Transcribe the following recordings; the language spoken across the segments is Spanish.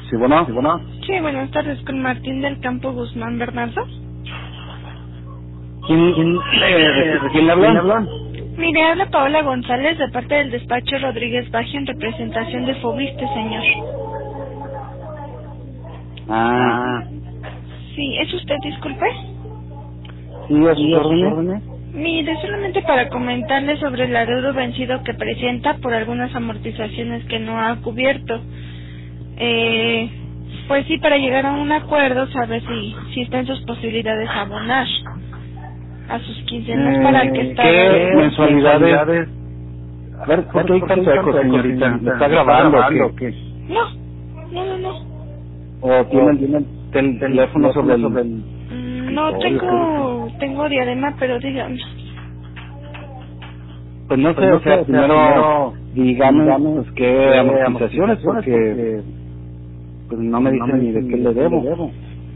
Sí, bueno, sí, bueno. Sí, buenas tardes, con Martín del Campo Guzmán Bernardo. ¿Quién le habla? Mire, habla Paola González de parte del despacho Rodríguez Baje en representación de Fobiste, señor. Ah, Sí, ¿es usted, disculpe? sí, a sus órdenes. Mire, solamente para comentarle sobre el adeudo vencido que presenta por algunas amortizaciones que no ha cubierto. Pues sí, para llegar a un acuerdo, sabe si está en sus posibilidades abonar a sus quincenas para que está... ¿Qué mensualidades? A ver, ¿por qué hay tanto eco, señorita? ¿Me está grabando o qué? No. ¿O tiene el teléfono sobre el...? No, tengo diadema, pero dígame. Pues no sé, o sea, primero dígame pues qué amortizaciones, porque pues no me dicen ni de qué le debo.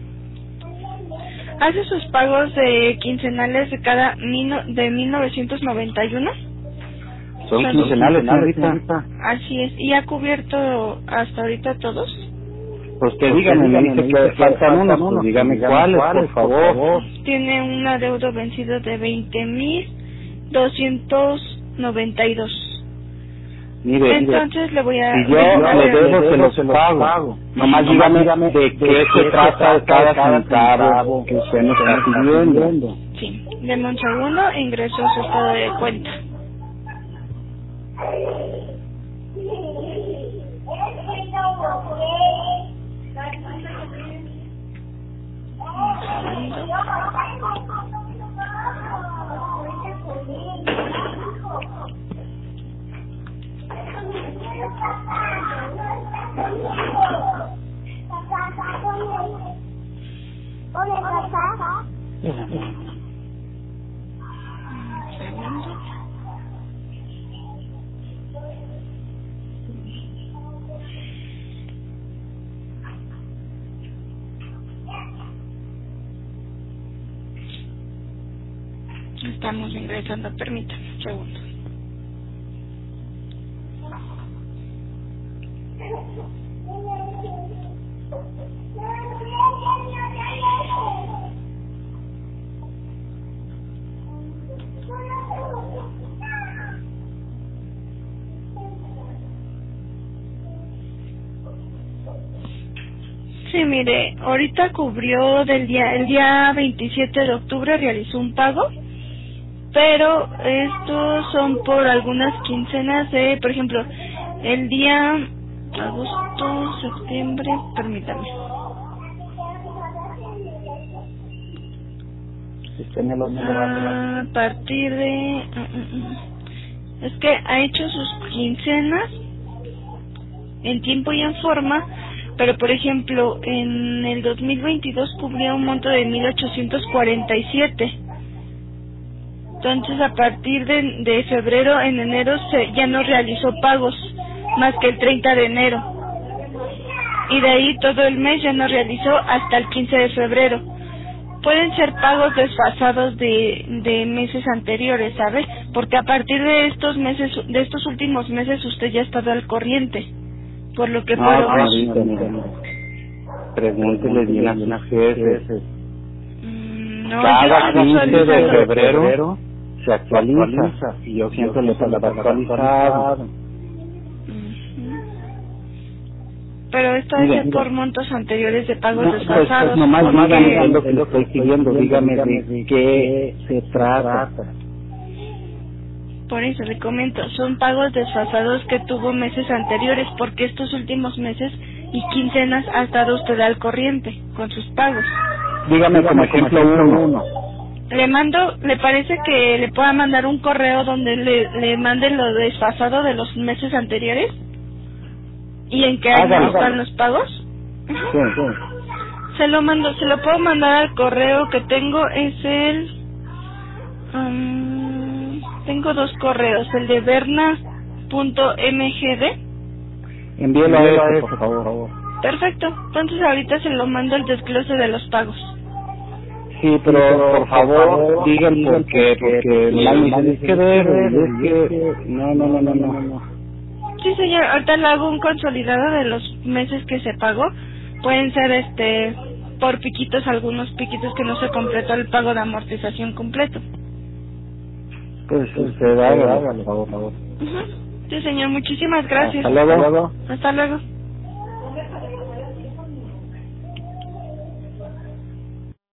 ¿Hace sus pagos de quincenales de cada de 1991? Son quincenales, señorita. Así es. ¿Y ha cubierto hasta ahorita todos? Pues que dígame, me dice que faltan unos, pues dígame cuáles, por favor. Tiene un adeudo vencido de 20,292. Mire, entonces le voy a... si yo le debo, se los pago. Nomás dígame de qué se trata cada centavo que usted me está pidiendo. Sí, deme un segundo, ingreso a su estado de cuenta. Estamos ingresando, permítame un segundo. Sí, mire, ahorita cubrió el día 27 de octubre realizó un pago, pero estos son por algunas quincenas de, por ejemplo, el día agosto, septiembre, permítame. A partir de... Es que ha hecho sus quincenas en tiempo y en forma, pero por ejemplo, en el 2022 cubría un monto de 1,847. Entonces, a partir de febrero, en enero, ya no realizó pagos, más que el 30 de enero. Y de ahí todo el mes ya no realizó hasta el 15 de febrero. Pueden ser pagos desfasados de meses anteriores, ¿sabe? Porque a partir de estos meses, de estos últimos meses, usted ya ha estado al corriente. Por lo que puedo ver. Pregúntele bien a sus jefes. No, Cada yo 15 de febrero se actualiza y yo siempre le pongo actualizado. Pero esto es por montos anteriores de pagos desfasados. Pues nomás dígame lo que le estoy pidiendo, dígame de qué se trata. Por eso le comento, son pagos desfasados que tuvo meses anteriores, porque estos últimos meses y quincenas ha estado usted al corriente con sus pagos. Dígame como ejemplo uno. ¿Le parece que le pueda mandar un correo donde le mande lo desfasado de los meses anteriores? ¿Y en qué año están los pagos? Sí. Se lo puedo mandar al correo que tengo, es el... tengo dos correos, el de berna.mgd. Envíelo a él, por favor. Perfecto, entonces ahorita se lo mando el desglose de los pagos. Sí, pero por favor digan por qué, porque la dicen es que debe, es que... No. Sí, señor, ahorita le hago un consolidado de los meses que se pagó. Pueden ser por piquitos, algunos piquitos que no se completó el pago de amortización completo. Pues usted hágalo, por favor. Sí, señor, muchísimas gracias. Hasta luego. Hasta luego.